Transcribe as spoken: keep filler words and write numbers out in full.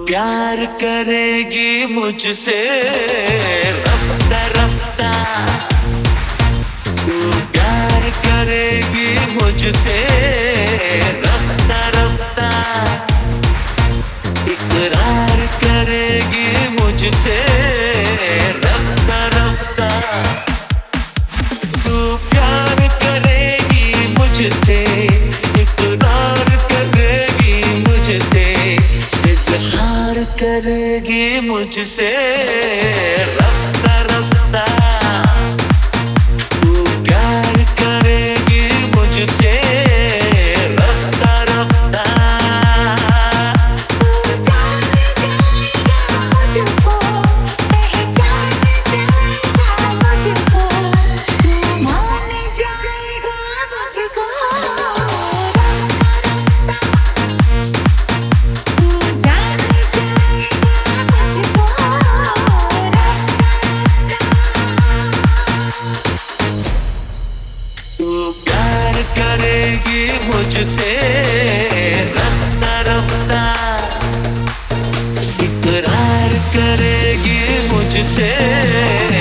प्यार करेगी मुझसे रफ्ता रफ्ता, तू प्यार करेगी मुझसे रफ्ता रफ्ता, इकरार करेगी मुझसे रफ्ता रफ्ता, तू प्यार करेगी मुझसे इकरार करेगी मुझसे, इजहार करेगी मुझसे रफ्ता रफ्ता, तू प्यार करेगी मुझसे रफ्ता रफ्ता, तू जान जाएगा मुझको, पहचान जाएगा मुझको, तू मान जाएगा मुझको रफ्ता रफ्ता, तू जान जाएगा मुझको रफ्ता रफ्ता, तू प्यार करेगी मुझसे रफ्ता रफ्ता, इकरार करेगी मुझसे